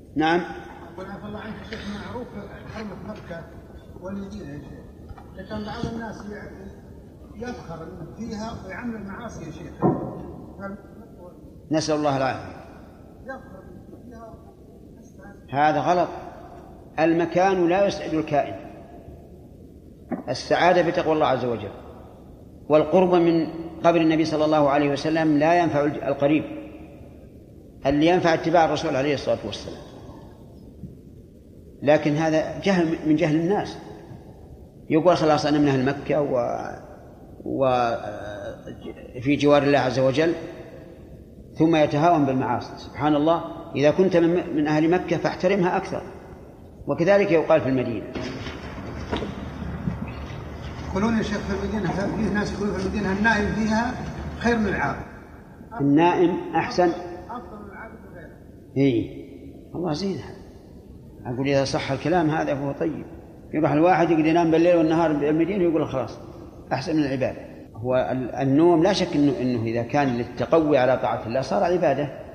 نعم. أقول عفى الله عنك شيخ، معروف حرمة مكة والمدينة يا شيخ، لكن بعض الناس يفخر فيها ويعمل المعاصي يا شيخ. نسأل الله العافية. هذا غلط. المكان لا يسعد الكائن، السعادة بتقوى الله عز وجل، والقرب من قبر النبي صلى الله عليه وسلم لا ينفع القريب، اللي ينفع اتباع الرسول عليه الصلاة والسلام. لكن هذا جهل من جهل الناس، يقول خلاص أنا من أهل مكة وفي جوار الله عز وجل، ثم يتهاون بالمعاصي. سبحان الله، إذا كنت من أهل مكة فاحترمها أكثر، وكذلك يقال في المدينة. يقولون يا شيخ في المدينة، فيه ناس يقولون في المدينة النائم فيها خير من العابد. النائم أحسن، أفضل من العابد وغيره. إيه الله زين. أقول إذا صح الكلام هذا فهو طيب. يروح الواحد يقدر ينام بالليل والنهار بالمدينة ويقول خلاص أحسن من العبادة. هو النوم لا شك إنه إذا كان للتقوي على طاعة الله صار عبادة.